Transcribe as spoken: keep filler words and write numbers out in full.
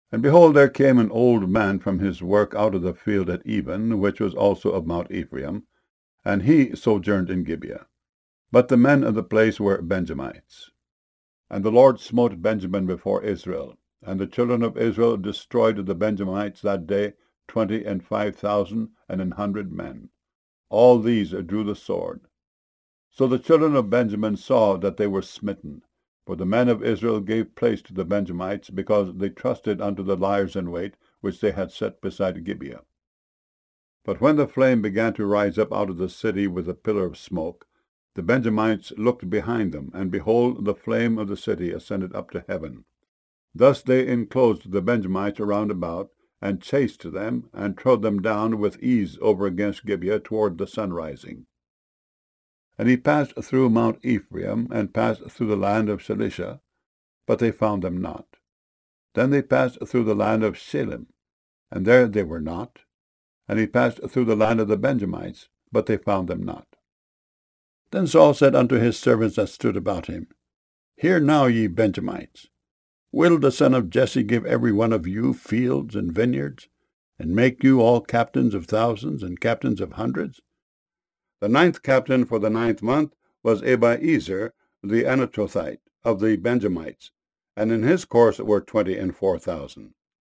And behold, there came an old man from his work out of the field at Even, which was also of Mount Ephraim, and he sojourned in Gibeah. But the men of the place were Benjamites. And the Lord smote Benjamin before Israel, and the children of Israel destroyed the Benjamites that day twenty and five thousand and an hundred men. All these drew the sword. So the children of Benjamin saw that they were smitten, for the men of Israel gave place to the Benjamites, because they trusted unto the liers in wait, which they had set beside Gibeah. But when the flame began to rise up out of the city with a pillar of smoke, the Benjamites looked behind them, and behold, the flame of the city ascended up to heaven. Thus they enclosed the Benjamites around about, and chased them, and trode them down with ease over against Gibeah toward the sunrising. And he passed through Mount Ephraim, and passed through the land of Shalisha, but they found them not. Then they passed through the land of Shalem, and there they were not. And he passed through the land of the Benjamites, but they found them not. Then Saul said unto his servants that stood about him, Hear now, ye Benjamites, will the son of Jesse give every one of you fields and vineyards, and make you all captains of thousands and captains of hundreds? The ninth captain for the ninth month was Abiezer the Anatothite of the Benjamites, and in his course were twenty and four thousand.